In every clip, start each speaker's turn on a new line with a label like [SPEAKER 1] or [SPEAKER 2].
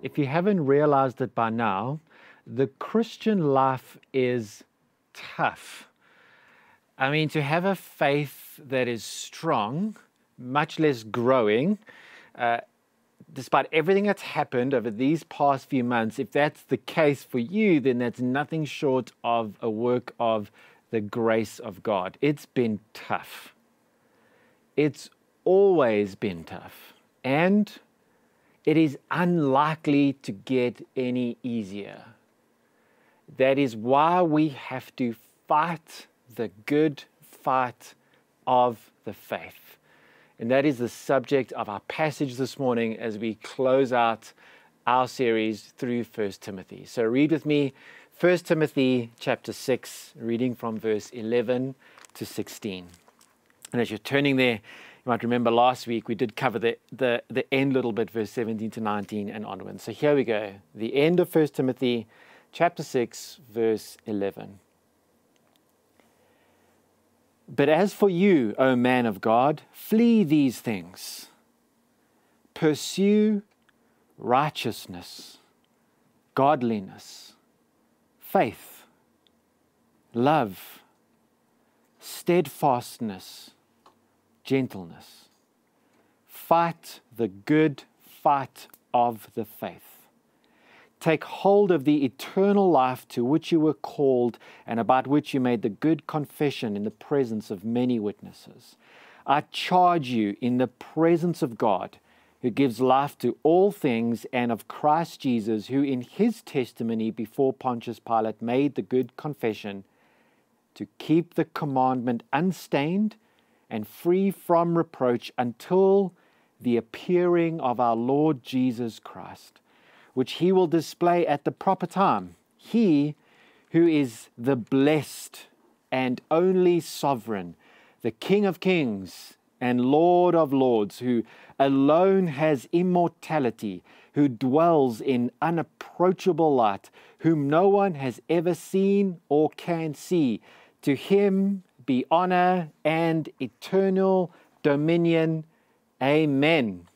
[SPEAKER 1] if you haven't realized it by now, the Christian life is tough. I mean, to have a faith that is strong, much less growing, despite everything that's happened over these past few months, if that's the case for you, then that's nothing short of a work of the grace of God. It's been tough. It's always been tough. And it is unlikely to get any easier. That is why we have to fight the good fight of the faith. And that is the subject of our passage this morning as we close out our series through 1 Timothy. So read with me 1 Timothy chapter 6, reading from verse 11 to 16. And as you're turning there, you might remember last week we did cover the end little bit, verse 17 to 19 and onwards. So here we go, the end of 1 Timothy chapter 6, verse 11. But as for you, O man of God, flee these things. Pursue righteousness, godliness, faith, love, steadfastness, gentleness. Fight the good fight of the faith. Take hold of the eternal life to which you were called and about which you made the good confession in the presence of many witnesses. I charge you in the presence of God, who gives life to all things, and of Christ Jesus, who in his testimony before Pontius Pilate made the good confession, to keep the commandment unstained and free from reproach until the appearing of our Lord Jesus Christ, which he will display at the proper time. He who is the blessed and only sovereign, the King of kings and Lord of lords, who alone has immortality, who dwells in unapproachable light, whom no one has ever seen or can see. To him be honor and eternal dominion. Amen.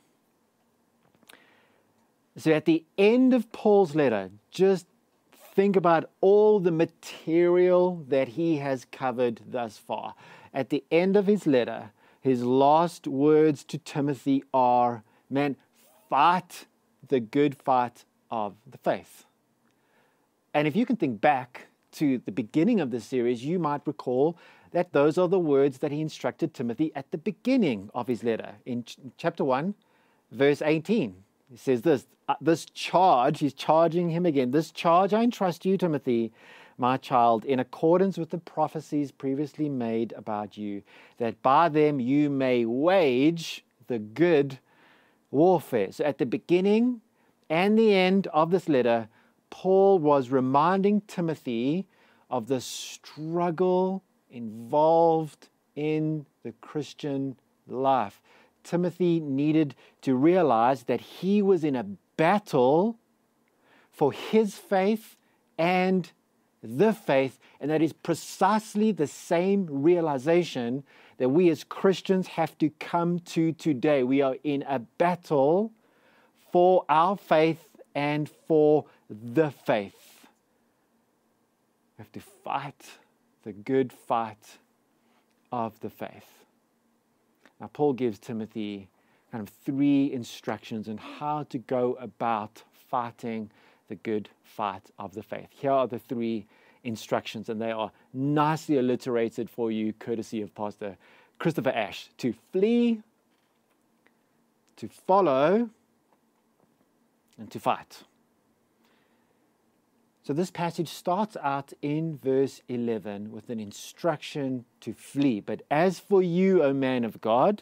[SPEAKER 1] So at the end of Paul's letter, just think about all the material that he has covered thus far. At the end of his letter, his last words to Timothy are, man, fight the good fight of the faith. And if you can think back to the beginning of this series, you might recall that those are the words that he instructed Timothy at the beginning of his letter. In chapter 1, verse 18, he says this charge, he's charging him again, this charge I entrust you, Timothy, my child, in accordance with the prophecies previously made about you, that by them you may wage the good warfare. So at the beginning and the end of this letter, Paul was reminding Timothy of the struggle involved in the Christian life. Timothy needed to realize that he was in a battle for his faith and the faith, and that is precisely the same realization that we as Christians have to come to today. We are in a battle for our faith and for the faith. We have to fight the good fight of the faith. Now, Paul gives Timothy kind of 3 instructions on how to go about fighting the good fight of the faith. Here are the 3 instructions, and they are nicely alliterated for you, courtesy of Pastor Christopher Ash. To flee, to follow, and to fight. So this passage starts out in verse 11 with an instruction to flee. But as for you, O man of God,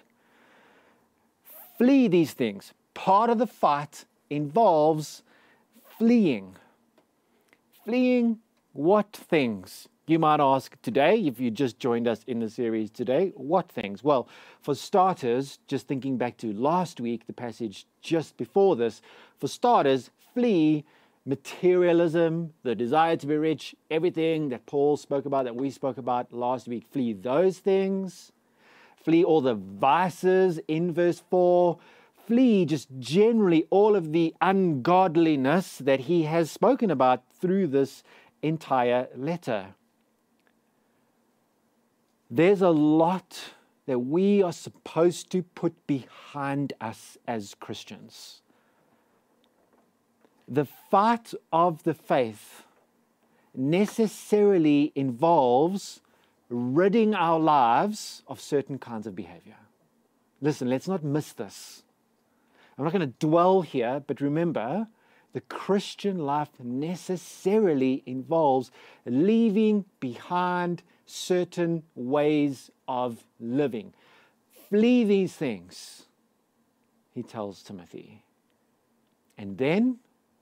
[SPEAKER 1] flee these things. Part of the fight involves fleeing. Fleeing what things? You might ask today, if you just joined us in the series today, what things? Well, for starters, just thinking back to last week, the passage just before this, for starters, flee materialism, the desire to be rich, everything that Paul spoke about, that we spoke about last week. Flee those things. Flee all the vices in verse 4. flee just generally all of the ungodliness that he has spoken about through this entire letter. There's a lot that we are supposed to put behind us as Christians. The fight of the faith necessarily involves ridding our lives of certain kinds of behavior. Listen, let's not miss this. I'm not going to dwell here, but remember, the Christian life necessarily involves leaving behind certain ways of living. Flee these things, he tells Timothy. And then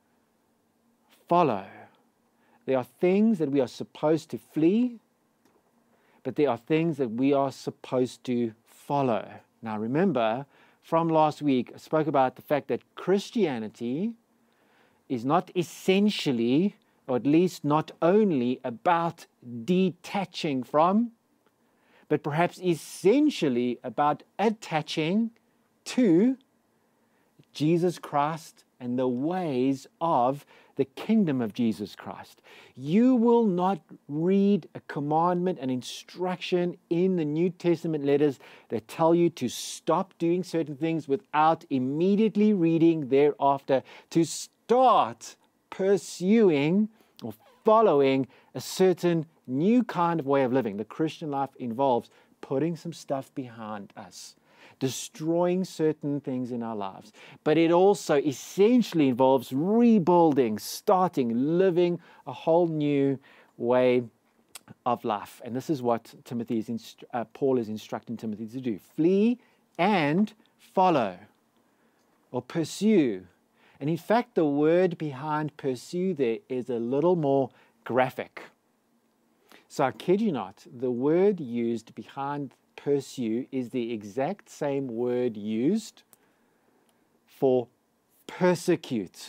[SPEAKER 1] follow. There are things that we are supposed to flee, but there are things that we are supposed to follow. Now remember, from last week, I spoke about the fact that Christianity is not essentially, or at least not only, about detaching from, but perhaps essentially about attaching to Jesus Christ and the ways of the kingdom of Jesus Christ. You will not read a commandment, an instruction in the New Testament letters that tell you to stop doing certain things without immediately reading thereafter to start pursuing or following a certain new kind of way of living. The Christian life involves putting some stuff behind us, destroying certain things in our lives. But it also essentially involves rebuilding, starting, living a whole new way of life. And this is what Paul is instructing Timothy to do. Flee and follow, or pursue. And in fact, the word behind pursue there is a little more graphic. So I kid you not, the word used behind pursue is the exact same word used for persecute.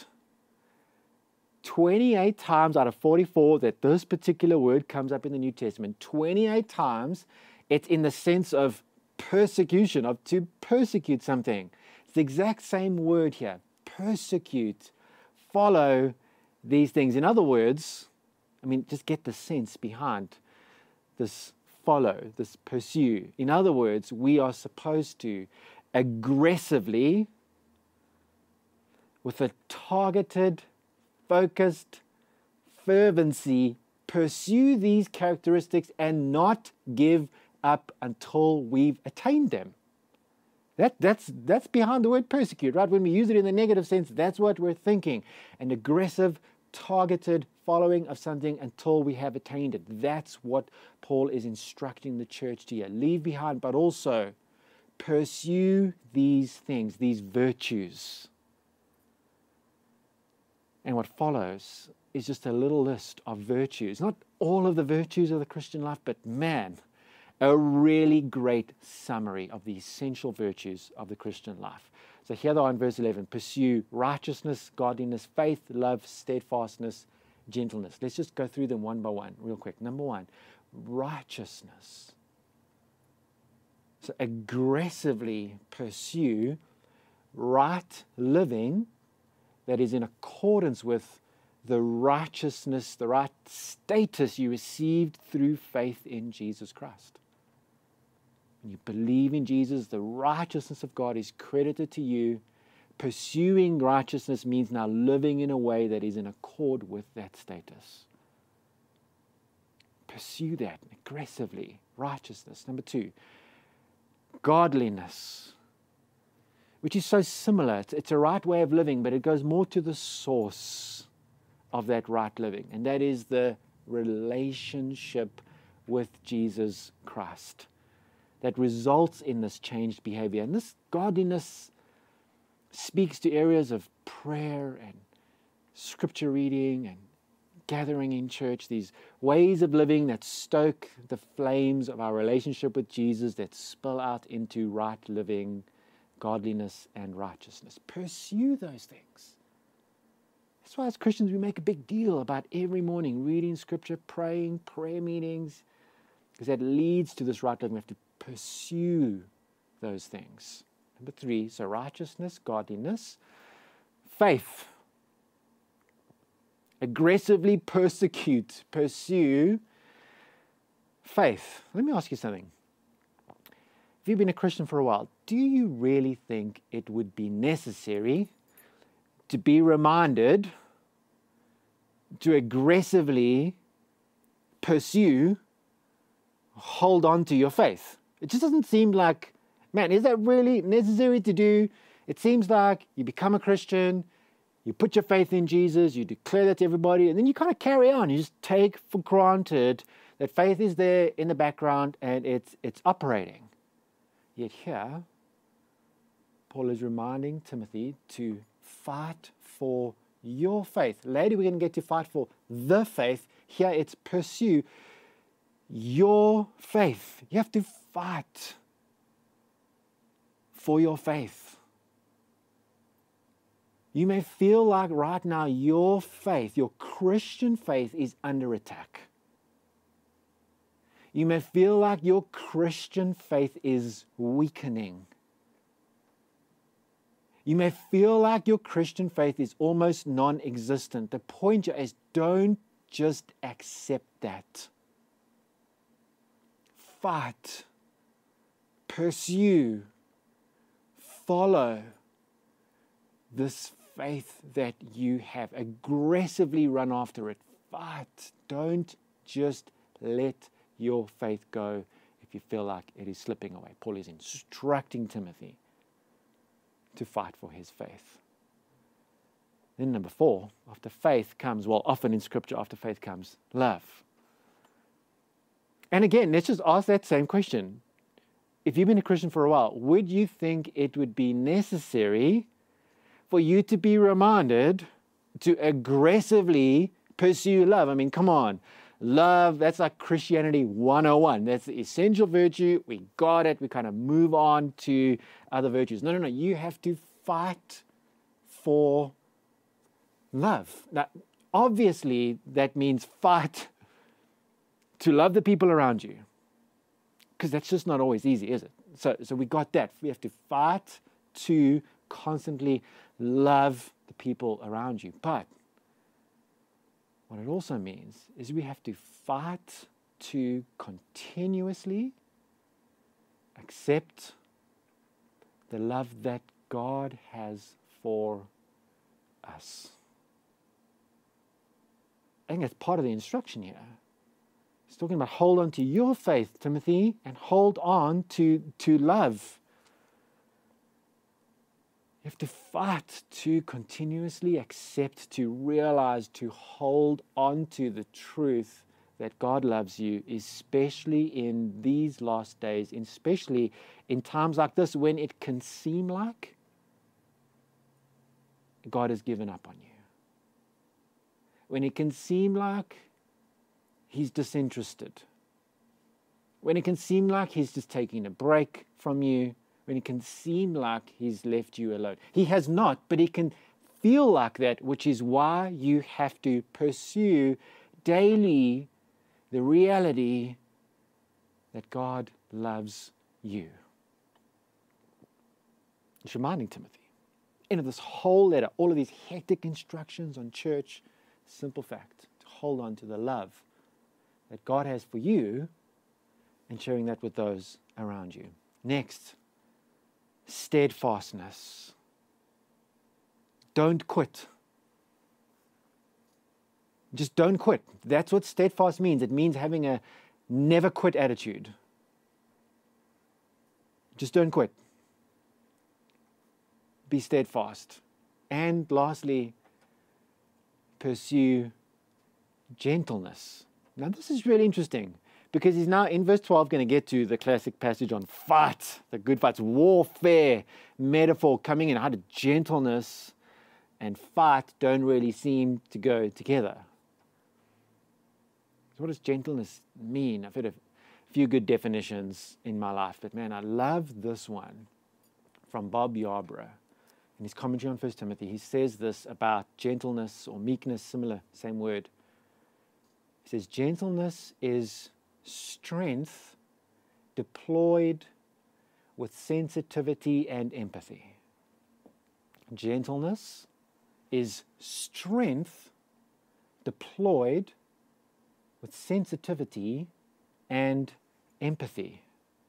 [SPEAKER 1] 28 times out of 44 that this particular word comes up in the New Testament, 28 times it's in the sense of persecution, of to persecute something. It's the exact same word here. Persecute, follow these things. In other words, just get the sense behind this follow, this pursue. In other words, we are supposed to aggressively, with a targeted, focused fervency, pursue these characteristics and not give up until we've attained them. That's behind the word persecute, right? When we use it in the negative sense, that's what we're thinking. An aggressive, targeted following of something until we have attained it. That's what Paul is instructing the church to here. Leave behind, but also pursue these things, these virtues. And what follows is just a little list of virtues. Not all of the virtues of the Christian life, but man, a really great summary of the essential virtues of the Christian life. So here they are in verse 11. Pursue righteousness, godliness, faith, love, steadfastness, gentleness. Let's just go through them one by one real quick. Number one, righteousness. So aggressively pursue right living that is in accordance with the righteousness, the right status you received through faith in Jesus Christ. When you believe in Jesus, the righteousness of God is credited to you. Pursuing righteousness means now living in a way that is in accord with that status. Pursue that aggressively. Righteousness. Number two, godliness, which is so similar. It's a right way of living, but it goes more to the source of that right living, and that is the relationship with Jesus Christ that results in this changed behavior. And this godliness speaks to areas of prayer and scripture reading and gathering in church, these ways of living that stoke the flames of our relationship with Jesus, that spill out into right living, godliness and righteousness. Pursue those things. That's why as Christians we make a big deal about every morning reading scripture, praying, prayer meetings, because that leads to this right living. We have to pursue those things. Number 3, so righteousness, godliness, faith. Aggressively pursue faith. Let me ask you something. If you've been a Christian for a while, do you really think it would be necessary to be reminded to aggressively pursue, hold on to your faith? It just doesn't seem like, man, is that really necessary to do? It seems like you become a Christian, you put your faith in Jesus, you declare that to everybody, and then you kind of carry on. You just take for granted that faith is there in the background and it's operating. Yet here, Paul is reminding Timothy to fight for your faith. Later we're going to get to fight for the faith. Here it's pursue your faith. You have to fight for your faith. You may feel like right now your faith, your Christian faith, is under attack. You may feel like your Christian faith is weakening. You may feel like your Christian faith is almost non-existent. The point here is, don't just accept that. Fight, pursue, follow this faith that you have. Aggressively run after it. Fight. Don't just let your faith go if you feel like it is slipping away. Paul is instructing Timothy to fight for his faith. Then number 4, after faith comes, well, often in Scripture, after faith comes love. And again, let's just ask that same question. If you've been a Christian for a while, would you think it would be necessary for you to be reminded to aggressively pursue love? I mean, come on. Love, that's like Christianity 101. That's the essential virtue. We got it. We kind of move on to other virtues. No. You have to fight for love. Now, obviously, that means fight to love the people around you. Because that's just not always easy, is it? So we got that. We have to fight to constantly love the people around you. But what it also means is we have to fight to continuously accept the love that God has for us. I think that's part of the instruction here. He's talking about hold on to your faith, Timothy, and hold on to love. You have to fight to continuously accept, to realize, to hold on to the truth that God loves you, especially in these last days, especially in times like this when it can seem like God has given up on you. When it can seem like He's disinterested. When it can seem like He's just taking a break from you. When it can seem like He's left you alone. He has not, but it can feel like that, which is why you have to pursue daily the reality that God loves you. It's reminding Timothy. End of this whole letter, all of these hectic instructions on church, simple fact, to hold on to the love that God has for you and sharing that with those around you. Next, steadfastness. Don't quit. Just don't quit. That's what steadfast means. It means having a never quit attitude. Just don't quit. Be steadfast. And lastly, pursue gentleness. Now this is really interesting because he's now in verse 12 going to get to the classic passage on fight, the good fights, warfare, metaphor coming in. How did gentleness and fight don't really seem to go together? So what does gentleness mean? I've heard a few good definitions in my life, but man, I love this one from Bob Yarbrough. In his commentary on 1 Timothy, he says this about gentleness or meekness, similar, same word. He says, gentleness is strength deployed with sensitivity and empathy. Gentleness is strength deployed with sensitivity and empathy.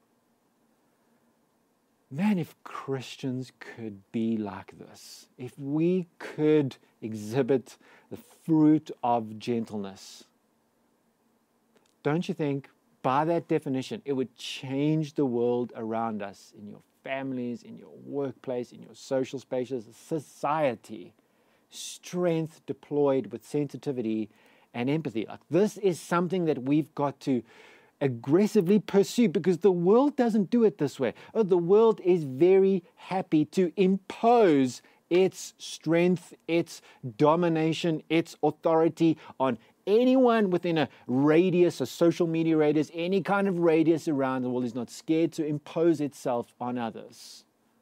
[SPEAKER 1] Man, if Christians could be like this, if we could exhibit the fruit of gentleness, don't you think, by that definition, it would change the world around us, in your families, in your workplace, in your social spaces, society? Strength deployed with sensitivity and empathy. Like, this is something that we've got to aggressively pursue, because the world doesn't do it this way. Oh, the world is very happy to impose its strength, its domination, its authority on anyone within a radius, a social media radius, any kind of radius around the world. Is not scared to impose itself on others.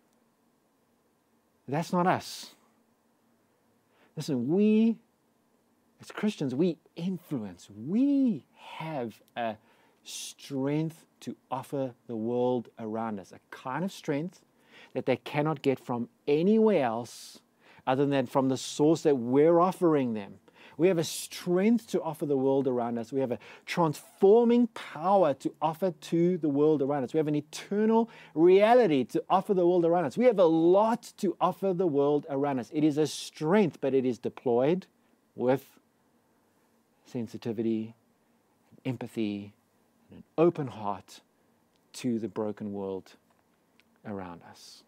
[SPEAKER 1] That's not us. Listen, we, as Christians, we influence. We have a strength to offer the world around us, a kind of strength that they cannot get from anywhere else other than from the source that we're offering them. We have a strength to offer the world around us. We have a transforming power to offer to the world around us. We have an eternal reality to offer the world around us. We have a lot to offer the world around us. It is a strength, but it is deployed with sensitivity, empathy, and an open heart to the broken world around us.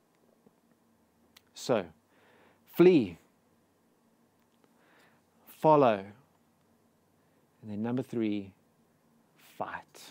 [SPEAKER 1] So, flee, follow, and then number 3, fight.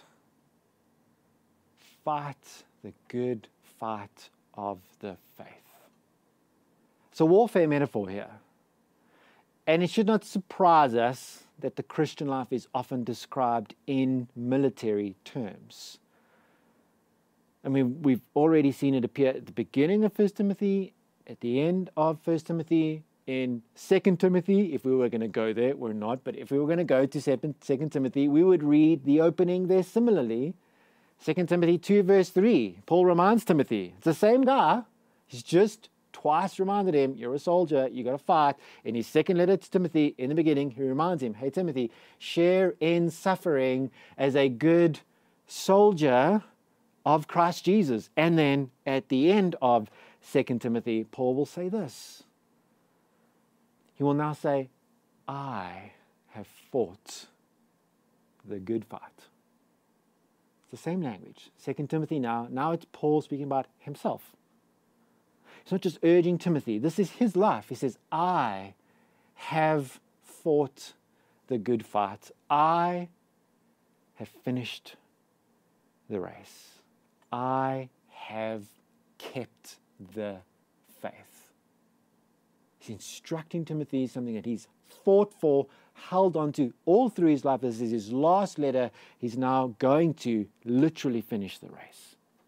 [SPEAKER 1] Fight the good fight of the faith. It's a warfare metaphor here. And it should not surprise us that the Christian life is often described in military terms. I mean, we've already seen it appear at the beginning of 1 Timothy, at the end of 1 Timothy, in 2 Timothy. If we were going to go there, we're not, but if we were going to go to 2 Timothy, we would read the opening there similarly. 2 Timothy 2 verse 3, Paul reminds Timothy, it's the same guy, he's just twice reminded him, you're a soldier, you got to fight. In his second letter to Timothy, in the beginning, he reminds him, hey Timothy, share in suffering as a good soldier of Christ Jesus. And then at the end of 2 Timothy, Paul will say this. He will now say, I have fought the good fight. It's the same language. 2 Timothy now it's Paul speaking about himself. He's not just urging Timothy. This is his life. He says, I have fought the good fight. I have finished the race. I have kept the faith. He's instructing Timothy something that he's fought for, held on to all through his life. This is his last letter. He's now going to literally finish the race.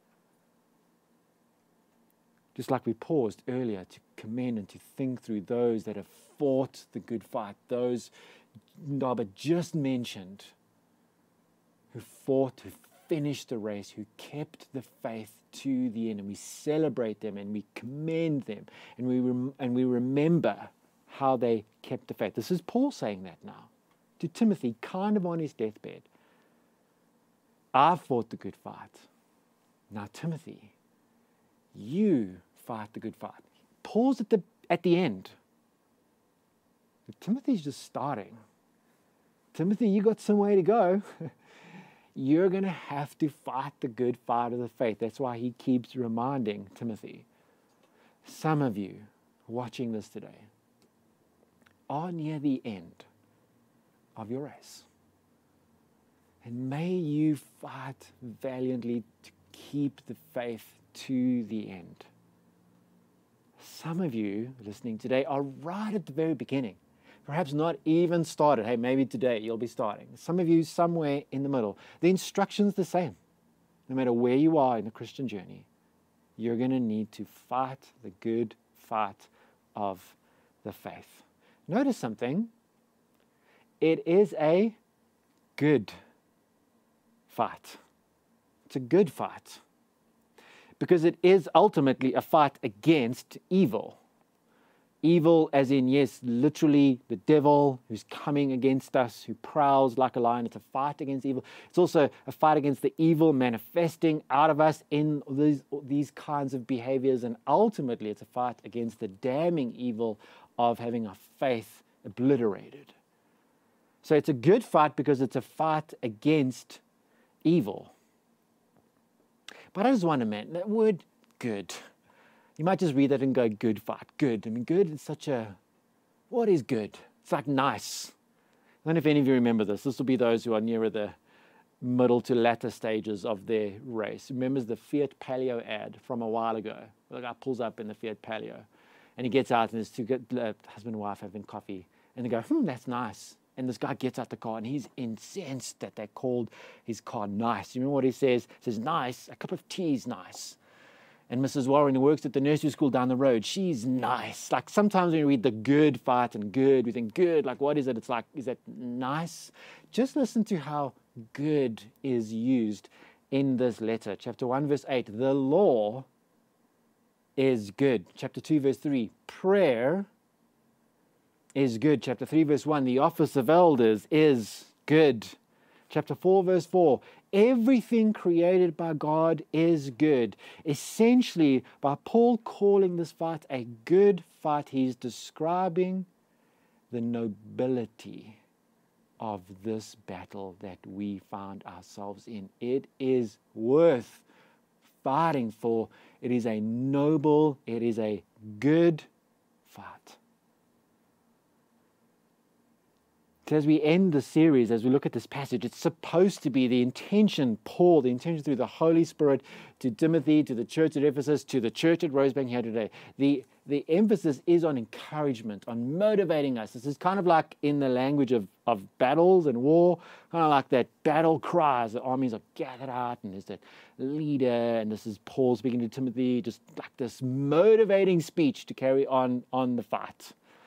[SPEAKER 1] Just like we paused earlier to commend and to think through those that have fought the good fight, those Norbert just mentioned, who fought, who finished the race, who kept the faith to the end. And we celebrate them and we commend them and we remember how they kept the faith. This is Paul saying that now to Timothy, kind of on his deathbed. I've fought the good fight. Now, Timothy, you fight the good fight. Paul's at the end. Timothy's just starting. Timothy, you got some way to go. You're going to have to fight the good fight of the faith. That's why he keeps reminding Timothy. Some of you watching this today are near the end of your race. And may you fight valiantly to keep the faith to the end. Some of you listening today are right at the very beginning. Perhaps not even started. Hey, maybe today you'll be starting. Some of you somewhere in the middle. The instruction's the same. No matter where you are in the Christian journey, you're going to need to fight the good fight of the faith. Notice something. It is a good fight. It's a good fight. because it is ultimately a fight against evil. Evil as in, yes, literally the devil who's coming against us, who prowls like a lion. It's a fight against evil. It's also a fight against the evil manifesting out of us in these kinds of behaviors. And ultimately, it's a fight against the damning evil of having our faith obliterated. So it's a good fight because it's a fight against evil. But I just wonder, man, that word good. You might just read that and go, good fight, good. I mean, good is such a, what is good? It's like nice. I don't know if any of you remember this. This will be those who are nearer the middle to latter stages of their race. Remembers the Fiat Palio ad from a while ago. The guy pulls up in the Fiat Palio and he gets out and there's two husband and wife having coffee. And they go, that's nice. And this guy gets out the car and he's incensed that they called his car nice. You remember what he says? He says, nice, a cup of tea is nice. And Mrs. Warren, who works at the nursery school down the road, she's nice. Like sometimes when you read the good fight and good, we think good, like what is it? It's like, is that nice? Just listen to how good is used in this letter. Chapter 1, verse 8, the law is good. Chapter 2, verse 3, prayer is good. Chapter 3, verse 1, the office of elders is good. Chapter 4, verse 4, everything created by God is good. Essentially, by Paul calling this fight a good fight, he's describing the nobility of this battle that we found ourselves in. It is worth fighting for. It is a noble, it is a good fight. So as we end the series, as we look at this passage, it's supposed to be the intention through the Holy Spirit to Timothy, to the church at Ephesus, to the church at Rosebank here today. The emphasis is on encouragement, on motivating us. This is kind of like in the language of battles and war, kind of like that battle cries. The armies are gathered out and there's that leader, and this is Paul speaking to Timothy, just like this motivating speech to carry on the fight.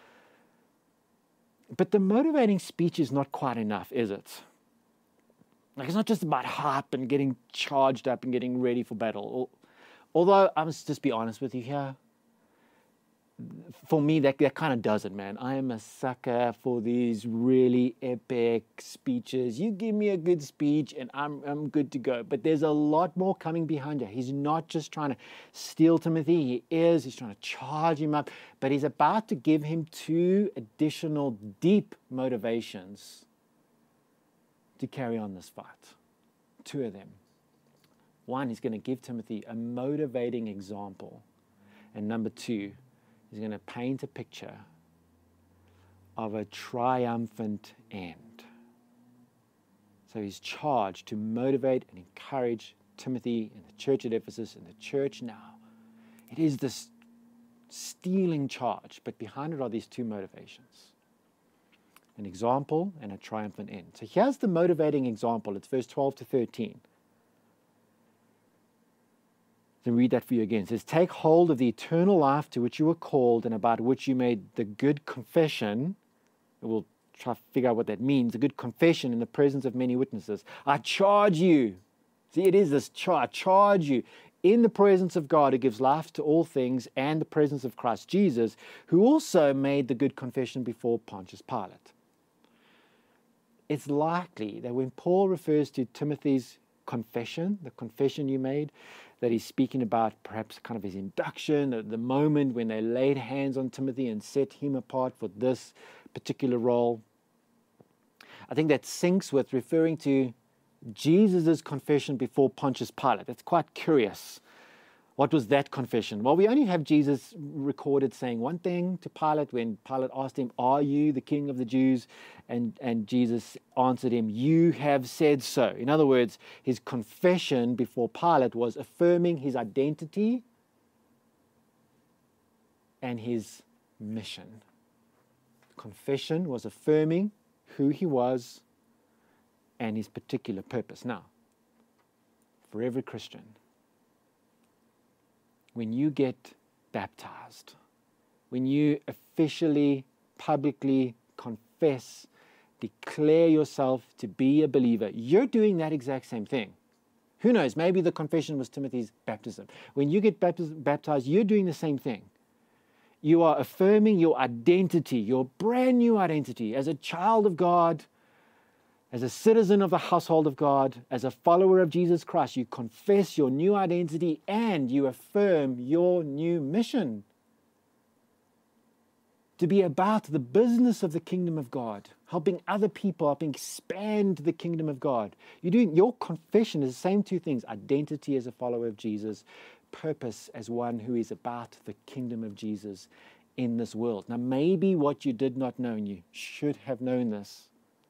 [SPEAKER 1] But the motivating speech is not quite enough, is it? Like it's not just about hype and getting charged up and getting ready for battle. Although I must just be honest with you here, for me that kind of does it, man. I am a sucker for these really epic speeches. You give me a good speech and I'm good to go. But there's a lot more coming behind it. He's not just trying to steal Timothy. He's trying to charge him up. But he's about to give him two additional deep motivations to carry on this fight. Two of them. One, he's going to give Timothy a motivating example. And number two, he's going to paint a picture of a triumphant end. So he's charged to motivate and encourage Timothy in the church at Ephesus, in the church now. It is this stealing charge, but behind it are these two motivations. An example and a triumphant end. So here's the motivating example. It's verse 12 to 13. To read that for you again. It says, take hold of the eternal life to which you were called and about which you made the good confession. We'll try to figure out what that means. A good confession in the presence of many witnesses. I charge you. See, it is this charge. Charge you in the presence of God who gives life to all things and the presence of Christ Jesus, who also made the good confession before Pontius Pilate. It's likely that when Paul refers to Timothy's confession, the confession you made, that he's speaking about perhaps kind of his induction, the moment when they laid hands on Timothy and set him apart for this particular role. I think that syncs with referring to Jesus' confession before Pontius Pilate. That's quite curious. What was that confession? Well, we only have Jesus recorded saying one thing to Pilate when Pilate asked him, are you the king of the Jews? And Jesus answered him, you have said so. In other words, his confession before Pilate was affirming his identity and his mission. Confession was affirming who he was and his particular purpose. Now, for every Christian, when you get baptized, when you officially, publicly confess, declare yourself to be a believer, you're doing that exact same thing. Who knows? Maybe the confession was Timothy's baptism. When you get baptized, you're doing the same thing. You are affirming your identity, your brand new identity as a child of God, as a citizen of the household of God, as a follower of Jesus Christ. You confess your new identity and you affirm your new mission. To be about the business of the kingdom of God, helping other people, helping expand the kingdom of God. Your confession is the same two things: identity as a follower of Jesus, purpose as one who is about the kingdom of Jesus in this world. Now, maybe what you did not know, and you should have known this,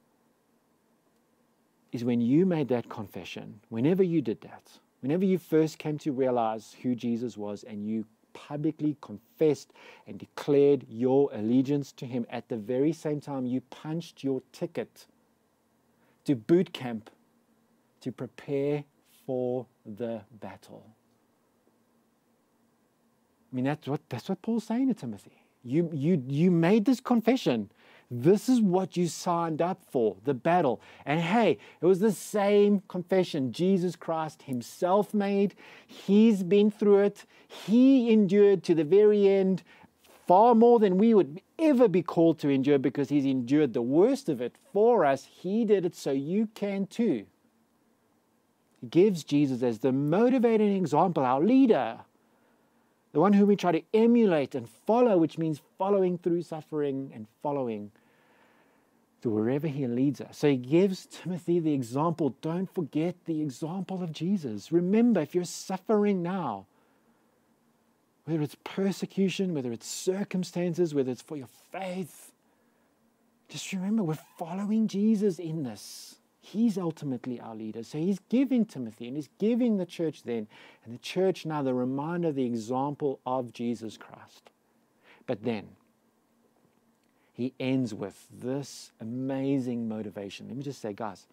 [SPEAKER 1] is when you made that confession, whenever you did that, whenever you first came to realize who Jesus was and you publicly confessed and declared your allegiance to him, at the very same time you punched your ticket to boot camp to prepare for the battle. I mean, that's what Paul's saying to Timothy. You made this confession. This is what you signed up for, the battle. And hey, it was the same confession Jesus Christ himself made. He's been through it. He endured to the very end, far more than we would ever be called to endure, because he's endured the worst of it for us. He did it so you can too. He gives Jesus as the motivating example, our leader, the one who we try to emulate and follow, which means following through suffering and following to wherever he leads us. So he gives Timothy the example. Don't forget the example of Jesus. Remember, if you're suffering now, whether it's persecution, whether it's circumstances, whether it's for your faith, just remember, we're following Jesus in this. He's ultimately our leader. So he's giving Timothy and he's giving the church then, and the church now, the reminder, the example of Jesus Christ. But then he ends with this amazing motivation. Let me just say, guys,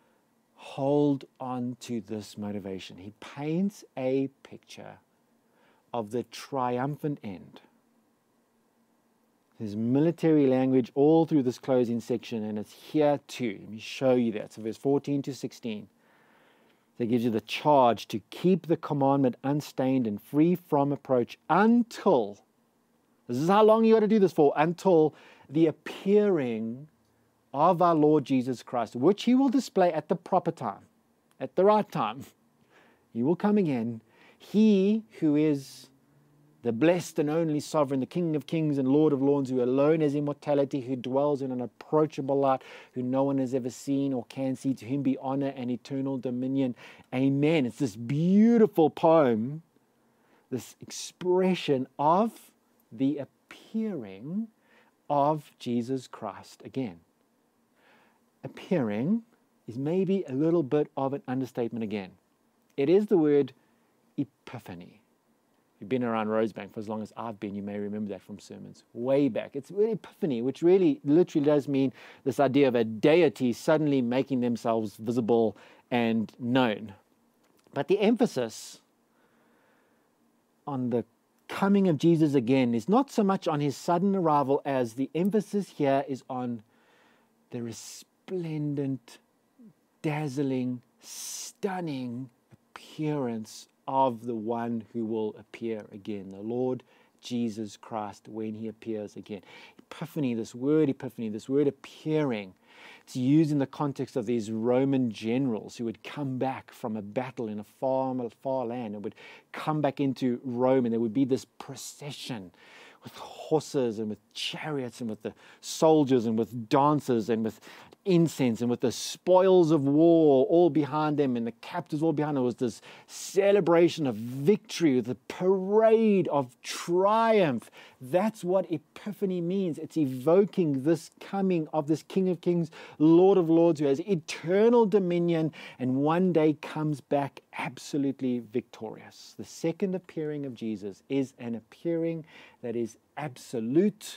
[SPEAKER 1] hold on to this motivation. He paints a picture of the triumphant end. There's military language all through this closing section, and it's here too. Let me show you that. So verse 14 to 16. That gives you the charge to keep the commandment unstained and free from approach until, this is how long you got to do this for, until the appearing of our Lord Jesus Christ, which he will display at the proper time, at the right time. He will come again. He who is the blessed and only sovereign, the King of kings and Lord of lords, who alone has immortality, who dwells in an approachable light, who no one has ever seen or can see, to him be honor and eternal dominion. Amen. It's this beautiful poem, this expression of the appearing of Jesus Christ again. Appearing is maybe a little bit of an understatement again. It is the word epiphany. You've been around Rosebank for as long as I've been, you may remember that from sermons way back. It's really epiphany, which really literally does mean this idea of a deity suddenly making themselves visible and known. But the emphasis on the coming of Jesus again is not so much on his sudden arrival as the emphasis here is on the resplendent, dazzling, stunning appearance of the one who will appear again, the Lord Jesus Christ, when he appears again. Epiphany, this word appearing, it's used in the context of these Roman generals who would come back from a battle in a far land and would come back into Rome, and there would be this procession with horses and with chariots and with the soldiers and with dancers and with incense and with the spoils of war all behind them and the captives all behind them. It was this celebration of victory, the parade of triumph. That's what Epiphany means. It's evoking this coming of this King of Kings, Lord of Lords, who has eternal dominion and one day comes back absolutely victorious. The second appearing of Jesus is an appearing that is absolute,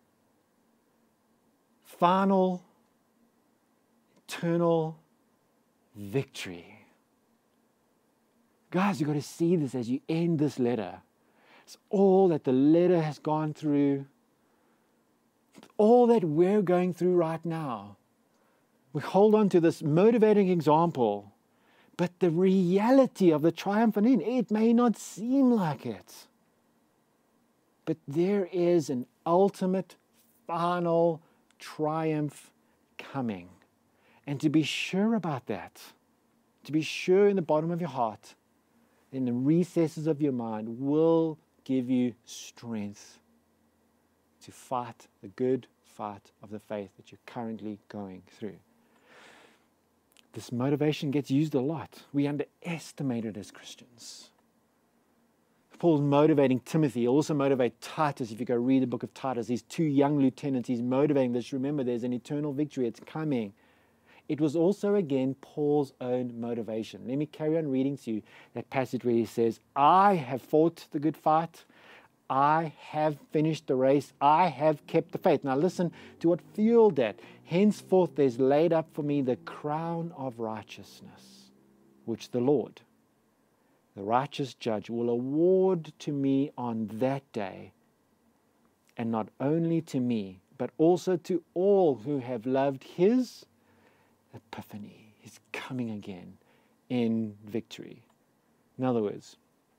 [SPEAKER 1] final, eternal victory. Guys, you've got to see this as you end this letter. It's all that the letter has gone through, all that we're going through right now. We hold on to this motivating example, But the reality of the triumphant end, it may not seem like it. But there is an ultimate, final triumph coming. And to be sure about that, to be sure in the bottom of your heart, in the recesses of your mind, will give you strength to fight the good fight of the faith that you're currently going through. This motivation gets used a lot. We underestimate it as Christians. Paul's motivating Timothy. He'll also motivate Titus. If you go read the book of Titus, these two young lieutenants, he's motivating this. Remember, there's an eternal victory. It's coming. It was also, again, Paul's own motivation. Let me carry on reading to you that passage where he says, I have fought the good fight. I have finished the race. I have kept the faith. Now listen to what fueled that. Henceforth there's laid up for me the crown of righteousness, which the Lord, the righteous judge, will award to me on that day, and not only to me, but also to all who have loved his epiphany, his coming again in victory. In other words,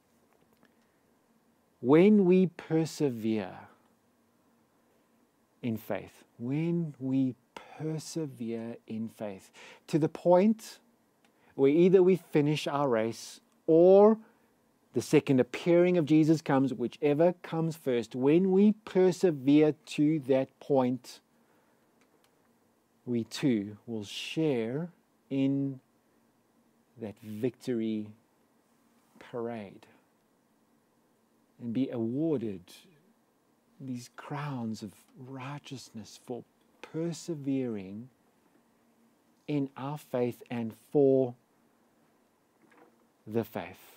[SPEAKER 1] when we persevere in faith, to the point where either we finish our race or the second appearing of Jesus comes, whichever comes first, when we persevere to that point, we too will share in that victory parade and be awarded these crowns of righteousness for persevering in our faith and for the faith.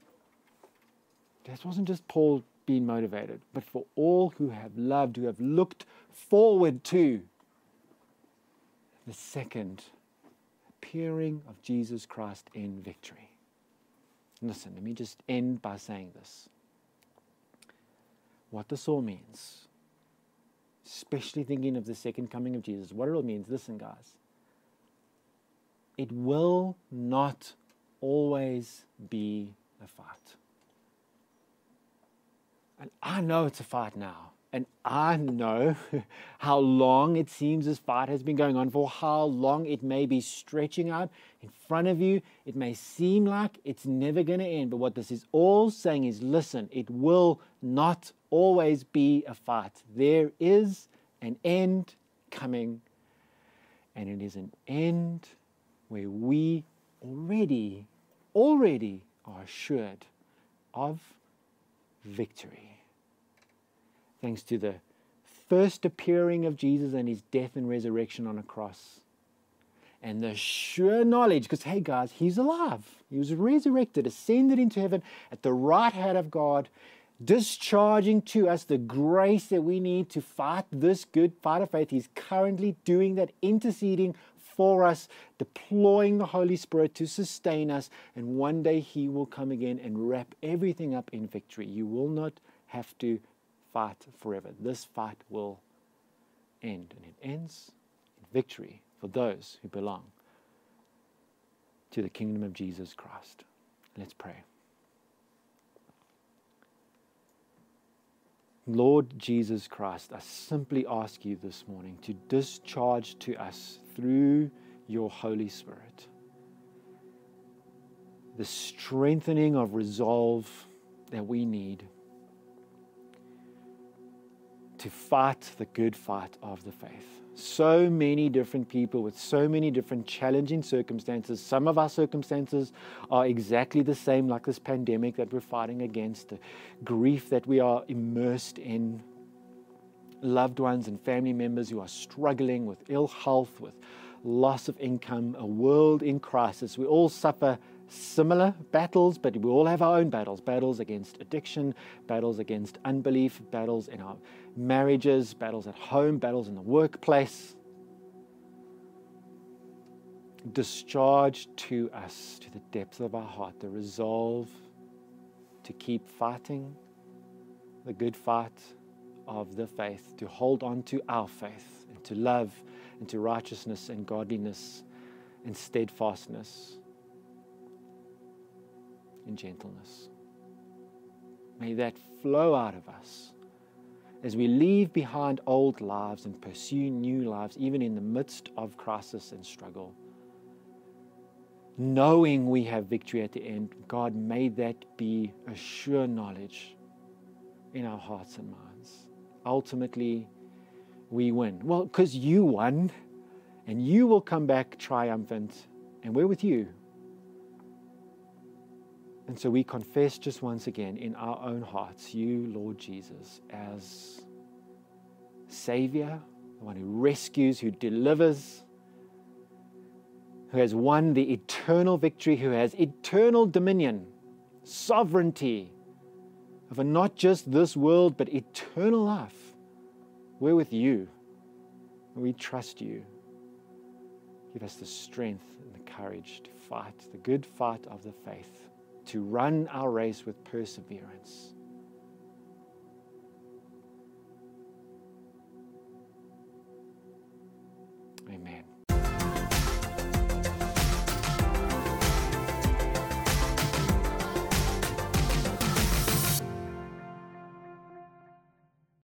[SPEAKER 1] That wasn't just Paul being motivated, but for all who have loved, who have looked forward to the second appearing of Jesus Christ in victory. Listen, let me just end by saying this. What this all means, especially thinking of the second coming of Jesus, what it all means, listen guys, it will not always be a fight. And I know it's a fight now. And I know how long it seems this fight has been going on, for how long it may be stretching out in front of you. It may seem like it's never going to end. But what this is all saying is, listen, it will not always be a fight. There is an end coming. And it is an end where we already are assured of victory. Thanks to the first appearing of Jesus and his death and resurrection on a cross. And the sure knowledge, because hey guys, he's alive. He was resurrected, ascended into heaven at the right hand of God, discharging to us the grace that we need to fight this good fight of faith. He's currently doing that, interceding for us, deploying the Holy Spirit to sustain us. And one day he will come again and wrap everything up in victory. You will not have to fight forever. This fight will end, and it ends in victory for those who belong to the kingdom of Jesus Christ. Let's pray. Lord Jesus Christ, I simply ask you this morning to discharge to us through your Holy Spirit the strengthening of resolve that we need to fight the good fight of the faith. So many different people with so many different challenging circumstances. Some of our circumstances are exactly the same, like this pandemic that we're fighting against, the grief that we are immersed in, loved ones and family members who are struggling with ill health, with loss of income, a world in crisis. We all suffer similar battles, but we all have our own battles against addiction, battles against unbelief, battles in our marriages, battles at home, battles in the workplace. Discharge to us, to the depths of our heart, the resolve to keep fighting the good fight of the faith, to hold on to our faith, and to love, and to righteousness and godliness and steadfastness. and gentleness. May that flow out of us as we leave behind old lives and pursue new lives, even in the midst of crisis and struggle. Knowing we have victory at the end, God, may that be a sure knowledge in our hearts and minds. Ultimately, we win. Well, because you won, and you will come back triumphant, and we're with you. And so we confess just once again in our own hearts, you, Lord Jesus, as Savior, the one who rescues, who delivers, who has won the eternal victory, who has eternal dominion, sovereignty over not just this world, but eternal life. We're with you. We trust you. Give us the strength and the courage to fight the good fight of the faith, to run our race with perseverance.